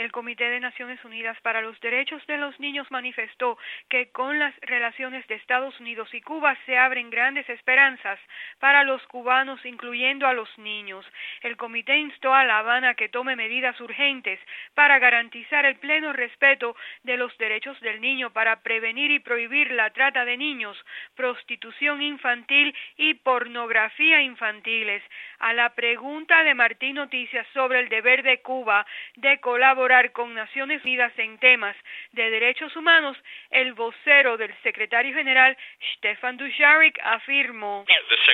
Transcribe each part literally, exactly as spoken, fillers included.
El Comité de Naciones Unidas para los Derechos de los Niños manifestó que con las relaciones de Estados Unidos y Cuba se abren grandes esperanzas para los cubanos, incluyendo a los niños. El comité instó a La Habana a que tome medidas urgentes para garantizar el pleno respeto de los derechos del niño, para prevenir y prohibir la trata de niños, prostitución infantil y pornografía infantiles. A la pregunta de Martín Noticias sobre el deber de Cuba de colaborar con Naciones Unidas en temas de derechos humanos, el vocero del secretario general, Stefan Dujarric, afirmó: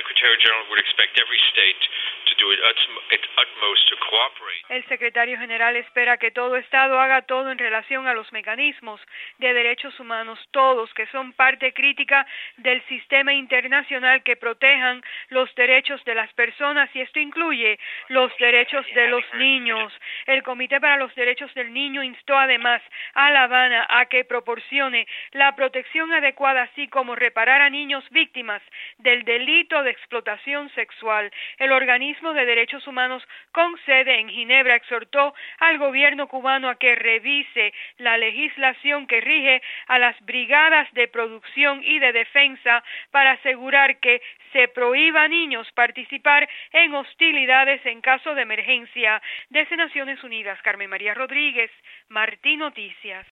el secretario general espera que todo Estado haga todo en relación a los mecanismos de derechos humanos, todos que son parte crítica del sistema internacional, que protejan los derechos de las personas, y esto incluye los derechos de los niños. El Comité para los Derechos del Niño instó además a La Habana a que proporcione la protección adecuada, así como reparar a niños víctimas del delito de explotación sexual. El organismo de derechos humanos con sede en Ginebra exhortó al gobierno cubano a que revise la legislación que rige a las brigadas de producción y de defensa para asegurar que se prohíba a niños participar en hostilidades en caso de emergencia. Desde Naciones Unidas, Carmen María Rodríguez, Martín Noticias.